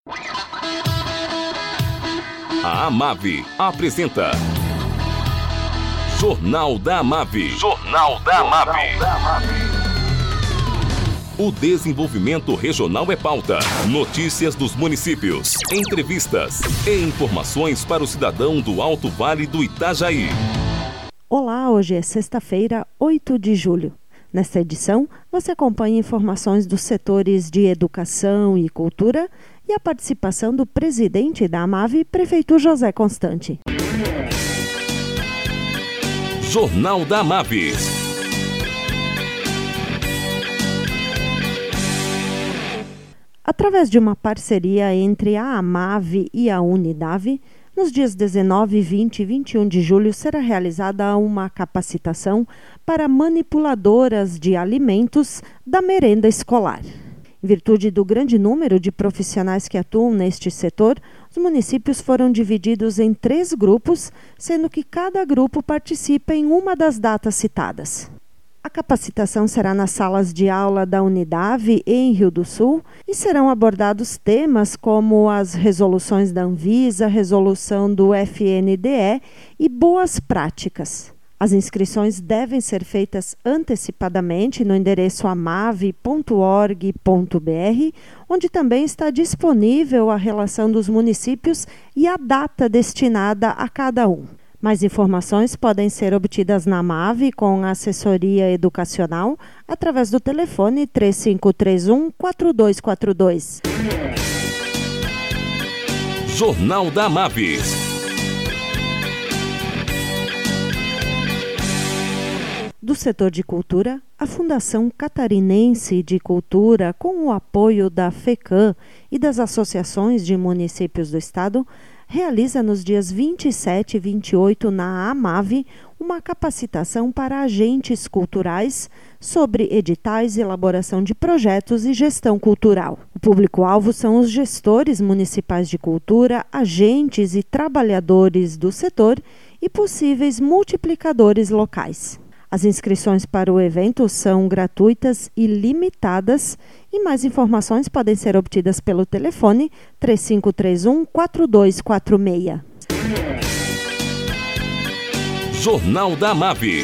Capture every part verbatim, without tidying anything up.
A Amave apresenta Jornal da Amave. Jornal da Amave. O desenvolvimento regional é pauta. Notícias dos municípios, entrevistas e informações para o cidadão do Alto Vale do Itajaí. Olá, hoje é sexta-feira, oito de julho. Nesta edição, você acompanha informações dos setores de educação e cultura e a participação do presidente da Amave, prefeito José Constante. Jornal da Amave. Através de uma parceria entre a Amave e a Unidave, nos dias dezenove, vinte e vinte e um de julho será realizada uma capacitação para manipuladoras de alimentos da merenda escolar. Em virtude do grande número de profissionais que atuam neste setor, os municípios foram divididos em três grupos, sendo que cada grupo participa em uma das datas citadas. A capacitação será nas salas de aula da Unidave em Rio do Sul e serão abordados temas como as resoluções da Anvisa, resolução do F N D E e boas práticas. As inscrições devem ser feitas antecipadamente no endereço amave ponto org ponto br, onde também está disponível a relação dos municípios e a data destinada a cada um. Mais informações podem ser obtidas na Amave com a assessoria educacional através do telefone três cinco três um, quatro dois quatro dois. Jornal da Amave. Do setor de cultura, a Fundação Catarinense de Cultura, com o apoio da FECAM e das associações de municípios do estado, realiza nos dias vinte e sete e vinte e oito na Amave uma capacitação para agentes culturais sobre editais, elaboração de projetos e gestão cultural. O público-alvo são os gestores municipais de cultura, agentes e trabalhadores do setor e possíveis multiplicadores locais. As inscrições para o evento são gratuitas e limitadas e mais informações podem ser obtidas pelo telefone três cinco três um, quatro dois quatro seis. Jornal da Amave.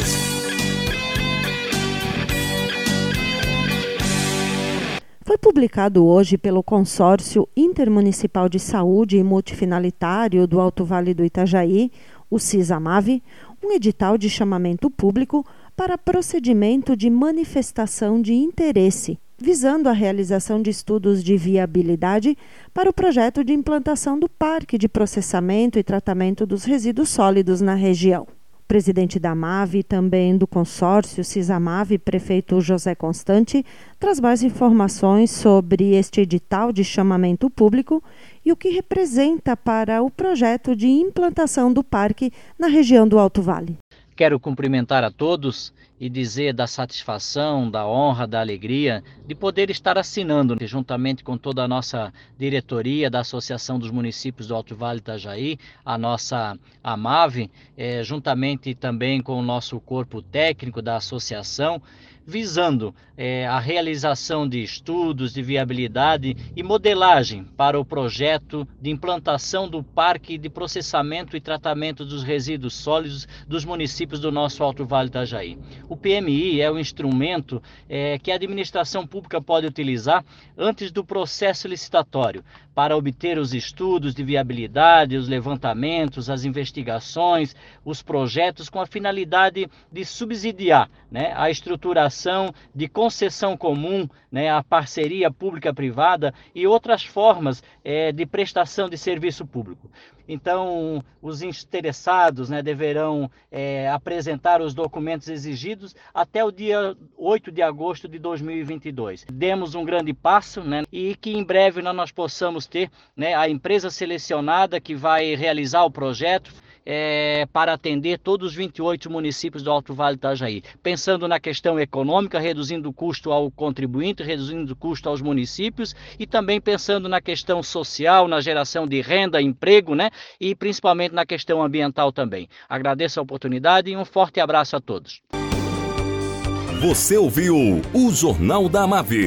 Foi publicado hoje pelo Consórcio Intermunicipal de Saúde e Multifinalitário do Alto Vale do Itajaí, o CISAMAVE, um edital de chamamento público para procedimento de manifestação de interesse, visando a realização de estudos de viabilidade para o projeto de implantação do Parque de Processamento e Tratamento dos Resíduos Sólidos na região. O presidente da Amave e também do consórcio CISAMAVE, prefeito José Constante, traz mais informações sobre este edital de chamamento público e o que representa para o projeto de implantação do parque na região do Alto Vale. Quero cumprimentar a todos e dizer da satisfação, da honra, da alegria de poder estar assinando, juntamente com toda a nossa diretoria da Associação dos Municípios do Alto Vale do Itajaí, a nossa Amave, eh, juntamente também com o nosso corpo técnico da associação, visando eh, a realização de estudos de viabilidade e modelagem para o projeto de implantação do Parque de Processamento e Tratamento dos Resíduos Sólidos dos municípios do nosso Alto Vale do Itajaí. O P M I é o instrumento eh, que a administração pública pode utilizar antes do processo licitatório para obter os estudos de viabilidade, os levantamentos, as investigações, os projetos com a finalidade de subsidiar, né, a estruturação de concessão comum, né, a parceria pública-privada e outras formas eh, de prestação de serviço público. Então, os interessados, né, deverão é, apresentar os documentos exigidos até o dia oito de agosto de dois mil e vinte e dois. Demos um grande passo, né, e que em breve nós possamos ter, né, a empresa selecionada que vai realizar o projeto, É, para atender todos os vinte e oito municípios do Alto Vale do Itajaí, pensando na questão econômica, reduzindo o custo ao contribuinte, reduzindo o custo aos municípios e também pensando na questão social, na geração de renda, emprego, né, e principalmente na questão ambiental também. Agradeço a oportunidade e um forte abraço a todos. Você ouviu o Jornal da Amave.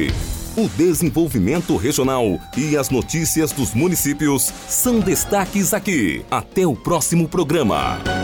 O desenvolvimento regional e as notícias dos municípios são destaques aqui. Até o próximo programa.